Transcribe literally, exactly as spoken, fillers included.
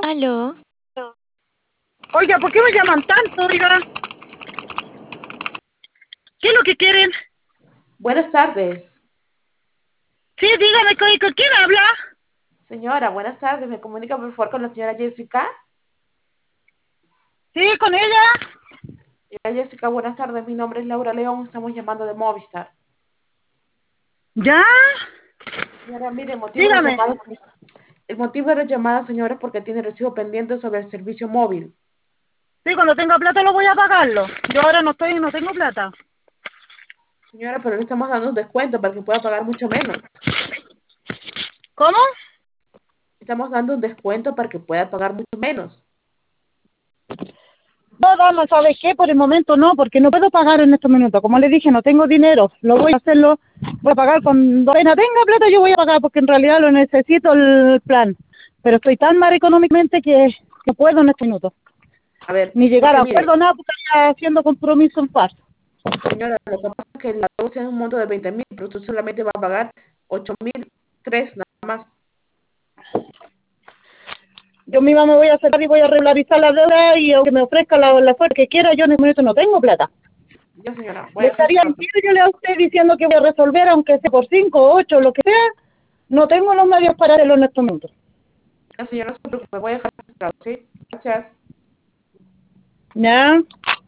Aló. Oiga, ¿por qué me llaman tanto, oiga? ¿Qué es lo que quieren? Buenas tardes. Sí, dígame, ¿con, con quién habla? Señora, buenas tardes. ¿Me comunica por favor con la señora Jessica? Sí, con ella. Señora Jessica, buenas tardes. Mi nombre es Laura León. Estamos llamando de Movistar. ¿Ya? Señora, mire, el motivo de la Dígame. llamada, el motivo de la llamada, señora, es porque tiene recibo pendiente sobre el servicio móvil. Sí, cuando tenga plata lo voy a pagarlo. Yo ahora no estoy, no tengo plata. Señora, pero le estamos dando un descuento para que pueda pagar mucho menos. ¿Cómo? Estamos dando un descuento para que pueda pagar mucho menos. No, dama, ¿sabes qué? Por el momento no, porque no puedo pagar en estos minutos. Como le dije, no tengo dinero. Lo voy a hacerlo, voy a pagar cuando apenas tenga plata, yo voy a pagar porque en realidad lo necesito el plan. Pero estoy tan mal económicamente que no puedo en estos minutos. A ver, Ni llegar porque a mire, acuerdo, nada, porque está haciendo compromiso en paz. señora, lo que pasa es que la deuda es un monto de veinte mil, pero usted solamente va a pagar ocho mil tres nada más. Yo misma me voy a acercar y voy a regularizar la deuda y aunque me ofrezca la, la oferta que quiera, yo en este momento no tengo plata. Ya, señora, voy Le a hacer estaría algo. mintiendo yo le a usted diciendo que voy a resolver, aunque sea por cinco, ocho, lo que sea. No tengo los medios para hacerlo en este momento. Ya, señora, no se preocupe, voy a dejar registrado, ¿sí? Gracias. ¿Ya?